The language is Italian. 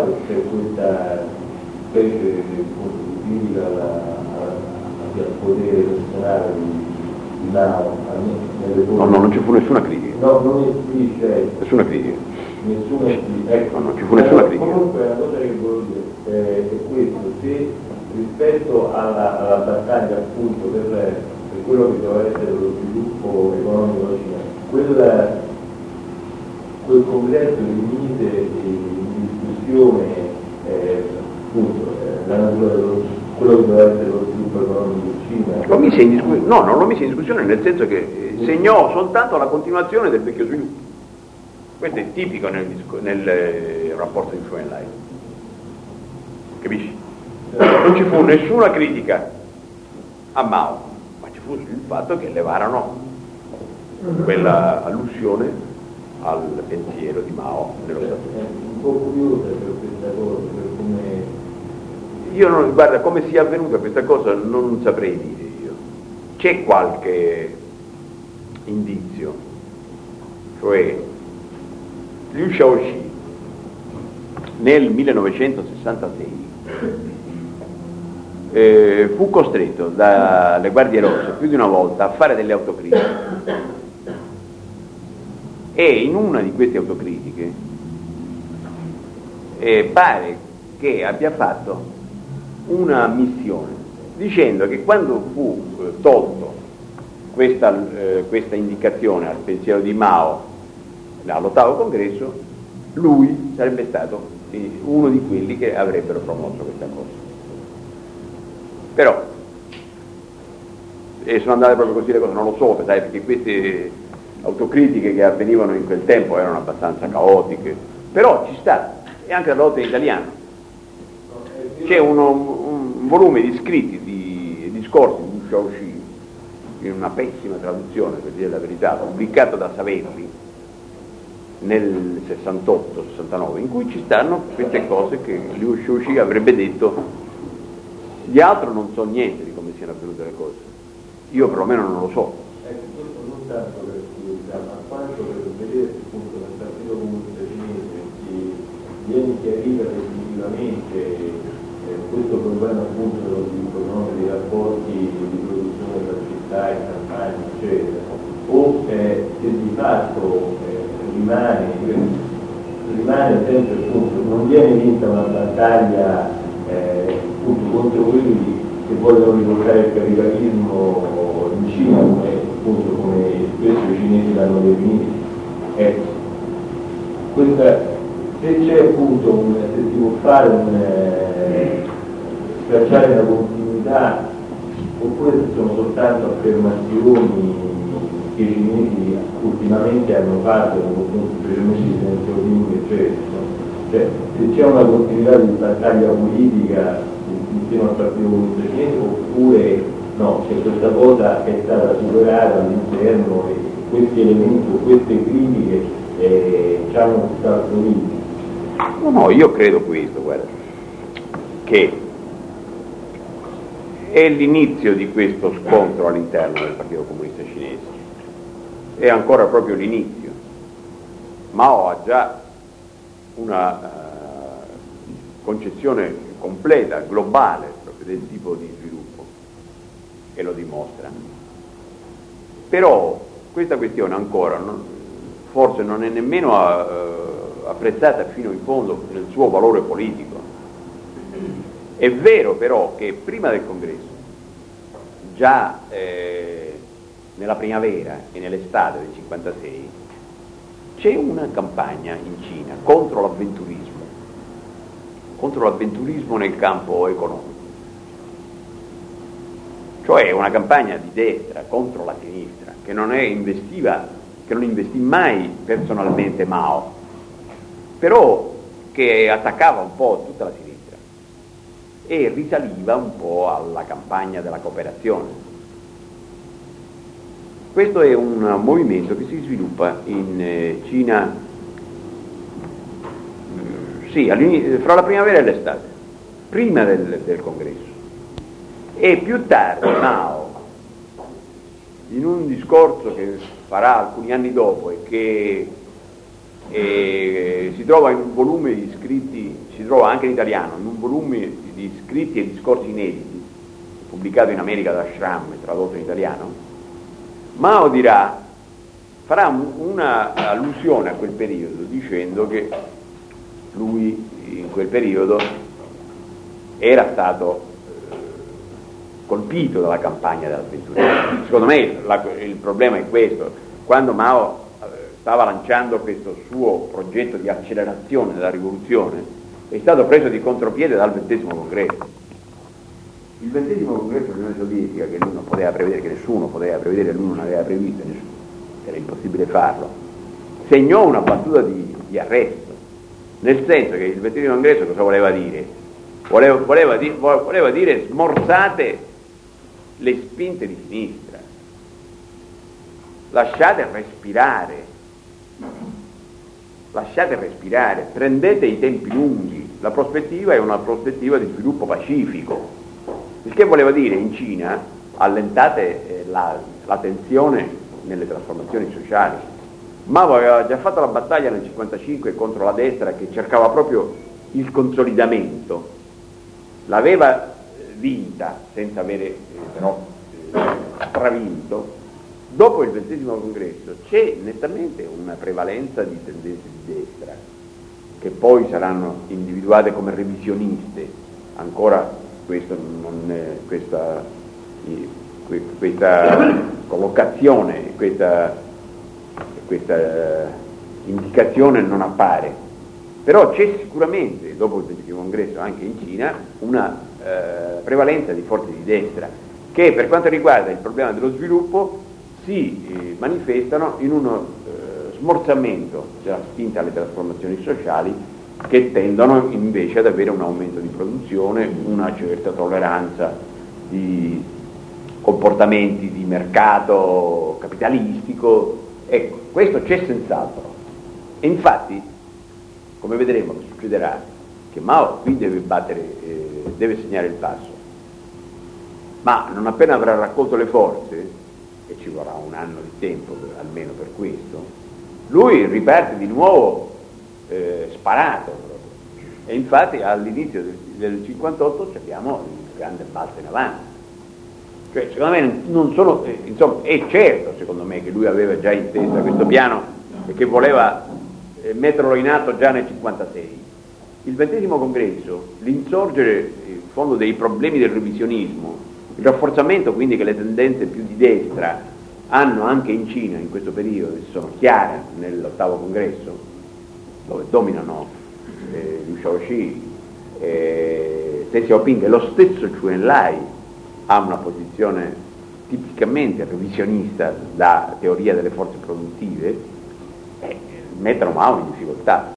quale c'è questa specie di critica al potere personale di Mao. No, non ci fu nessuna critica. No, non esiste. Nessuna critica. Nessuna critica. Ecco, non ci fu nessuna critica. Comunque la cosa che voglio dire è questo, se rispetto alla battaglia appunto per quello che doveva essere lo sviluppo economico della Cina, quel congresso rimise in discussione appunto la natura quello che doveva essere lo sviluppo economico di Cina. Non lo mise in discussione, nel senso che segnò soltanto la continuazione del vecchio sviluppo. Questo è tipico nel rapporto di Schoenlein. Capisci? Non ci fu nessuna critica a Mao, ma ci fu il fatto che levarono quella allusione al pensiero di Mao nello statuto. Un po' curiosa per questa cosa, per come... Guarda, come sia avvenuta questa cosa non saprei dire io. C'è qualche indizio, cioè Liu Shaoxi nel 1966 fu costretto dalle guardie rosse più di una volta a fare delle autocritiche, e in una di queste autocritiche pare che abbia fatto una missione dicendo che quando fu tolto questa indicazione al pensiero di Mao all'8º congresso, lui sarebbe stato uno di quelli che avrebbero promosso questa cosa. Però sono andate proprio così le cose, non lo so, sai, perché queste autocritiche che avvenivano in quel tempo erano abbastanza caotiche, però ci sta, e anche tradotte in italiano. C'è un volume di scritti, di discorsi di Shaoxi, in una pessima traduzione, per dire la verità, pubblicato da Savelli nel 68-69, in cui ci stanno queste cose che Liu Shaoxi avrebbe detto. Gli altri non so niente di come siano avvenute le cose, io perlomeno non lo so. Questo non tanto per curiosità, ma quanto per vedere appunto nel Partito Comunista Cinese che viene chiarita definitivamente questo problema appunto dello sviluppo economico, dei rapporti di produzione tra città e campagna, eccetera, o se di fatto rimane sempre appunto, non viene vinta una battaglia appunto contro quelli che vogliono riportare il capitalismo in Cina, come spesso i cinesi l'hanno definito. Se c'è appunto se si può fare tracciare una continuità, oppure se sono soltanto affermazioni che i cinesi ultimamente hanno fatto nei confronti specialmente di Deng Xiaoping, eccetera. Cioè, se c'è una continuità di battaglia politica insieme al Partito Comunista Cinese, oppure no, se questa cosa è stata superata all'interno e questi elementi o queste critiche ci hanno partorito. No, io credo questo, guarda, che è l'inizio di questo scontro all'interno del Partito Comunista Cinese, è ancora proprio l'inizio. Mao ha già una concezione completa, globale, proprio del tipo di sviluppo, che lo dimostra. Però questa questione ancora forse non è nemmeno apprezzata fino in fondo nel suo valore politico. È vero però che prima del congresso, già nella primavera e nell'estate del 56, c'è una campagna in Cina contro l'avventurismo nel campo economico, cioè una campagna di destra contro la sinistra che non investì mai personalmente Mao, però che attaccava un po' tutta la sinistra e risaliva un po' alla campagna della cooperazione. Questo è un movimento che si sviluppa in Cina, fra la primavera e l'estate, prima del congresso. E più tardi Mao, in un discorso che farà alcuni anni dopo e che e si trova in un volume di scritti, si trova anche in italiano, in un volume di scritti e discorsi inediti, pubblicato in America da Schramm e tradotto in italiano. Mao dirà, farà una allusione a quel periodo dicendo che lui in quel periodo era stato colpito dalla campagna della Ventura. Secondo me il problema è questo: quando Mao stava lanciando questo suo progetto di accelerazione della rivoluzione, è stato preso di contropiede dal XX congresso. Il XX congresso dell'Unione Sovietica, che lui non poteva prevedere, che nessuno poteva prevedere, lui non aveva previsto, era impossibile farlo, segnò una battuta di arresto, nel senso che il XX congresso cosa voleva dire? Voleva dire smorzate le spinte di sinistra, lasciate respirare, prendete i tempi lunghi, la prospettiva è una prospettiva di sviluppo pacifico, il che voleva dire in Cina allentate la tensione nelle trasformazioni sociali. Mao aveva già fatto la battaglia nel 1955 contro la destra che cercava proprio il consolidamento, l'aveva vinta senza avere però stravinto. Dopo il XX congresso c'è nettamente una prevalenza di tendenze di destra che poi saranno individuate come revisioniste. Ancora questa collocazione, questa indicazione non appare, però c'è sicuramente dopo il XX congresso anche in Cina una prevalenza di forze di destra che per quanto riguarda il problema dello sviluppo si manifestano in uno smorzamento della spinta alle trasformazioni sociali che tendono invece ad avere un aumento di produzione, una certa tolleranza di comportamenti di mercato capitalistico. Ecco, questo c'è senz'altro. E infatti, come vedremo che succederà, che Mao qui deve segnare il passo, ma non appena avrà raccolto le forze, e ci vorrà un anno di tempo almeno per questo, lui riparte di nuovo sparato proprio. E infatti all'inizio del 58 abbiamo il grande balzo in avanti. Cioè, secondo me non sono, insomma, è certo secondo me che lui aveva già in testa questo piano e che voleva metterlo in atto già nel 56. Il XX congresso, l'insorgere in fondo dei problemi del revisionismo, il rafforzamento quindi che le tendenze più di destra hanno anche in Cina in questo periodo, che sono chiare nell'8° congresso, dove dominano Liu Shaoqi, Deng Xiaoping e lo stesso Zhou Enlai ha una posizione tipicamente revisionista da teoria delle forze produttive, mettono Mao in difficoltà.